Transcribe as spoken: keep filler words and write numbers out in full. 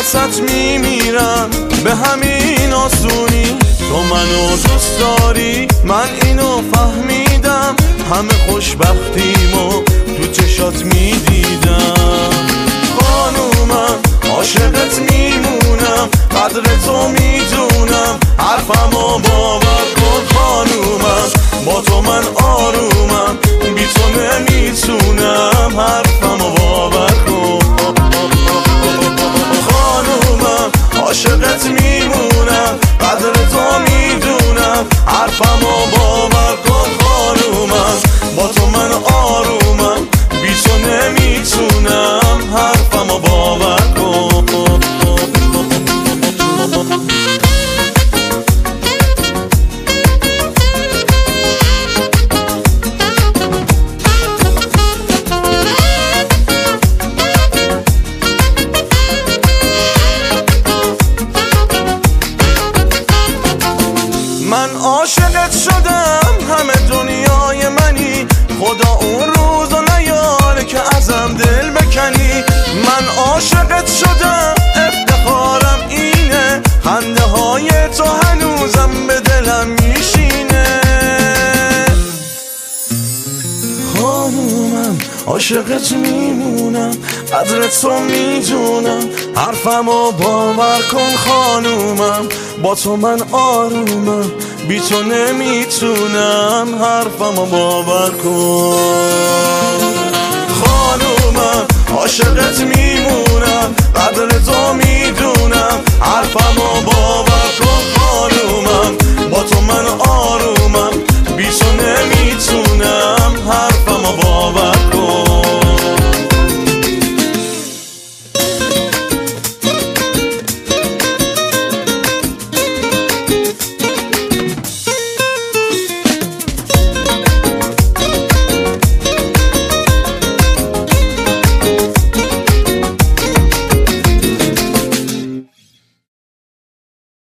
واسط میمیرم به همین آسونی. تو منو دوست داری من اینو فهمیدم، همه خوشبختیمو تو چشات میدیدم. خانومم عاشقت میمونم، قدر تو میدونم، حرفمو باور کن. خانومم با تو من آرومم، بی تو نمیتونم، حرفمو باور کن. خانومم عاشقت میمونم، قدر تو میدونم، حرفمو باور کن. خانومم با تو من آرومم، بی تو نمیتونم، حرفمو باور کن. من عاشقت شدم، همه دنیای منی، خدا اون روزو نیاره که ازم دل بکنی. من عاشقت شدم، افتخارم اینه، خنده های تو هنوزم به دلم میشینه. خانومم عاشقت میمونم، قدر تو میدونم، حرفمو باور کن. خانومم با تو من آرومم، بی تو نمیتونم، حرفمو باور کن. خانومم عاشقت میمونم، قدر